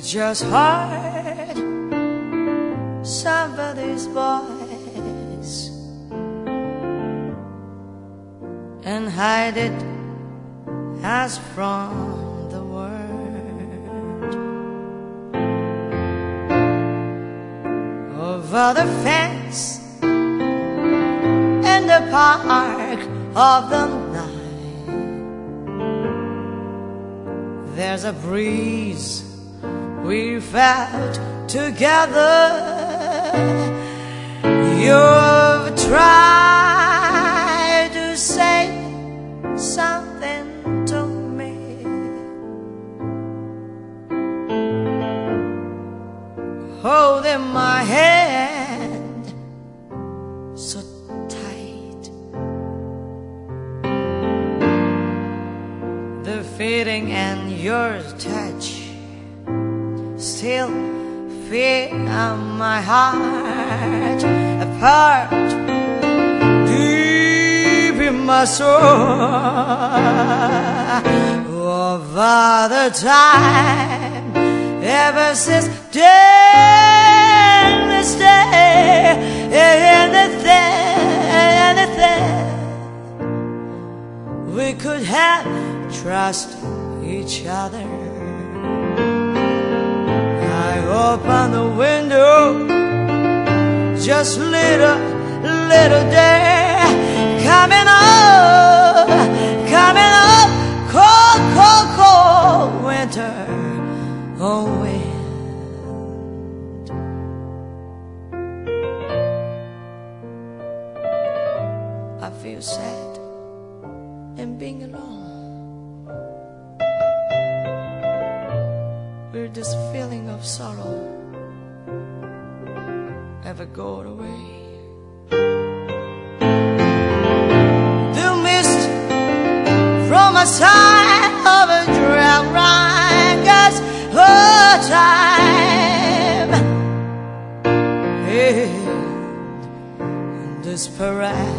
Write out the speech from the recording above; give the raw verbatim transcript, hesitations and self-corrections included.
just heard somebody's voice and hide it as from the world. Over the fence in the park of the night, there's a breeze we felt together. You've tried to say something to me, holding my hand so tight, the feeling and your touch still feel my heart apart deep in my soul. Over the time, ever since day, this day, anything, anything we could have trust each other. I open the window, just little, little day coming up, coming up, cold, cold, cold winter, oh wind. I feel sad and being alone. Will this feeling of sorrow ever go away? The mist from a side of a drought ranges her time, and desperate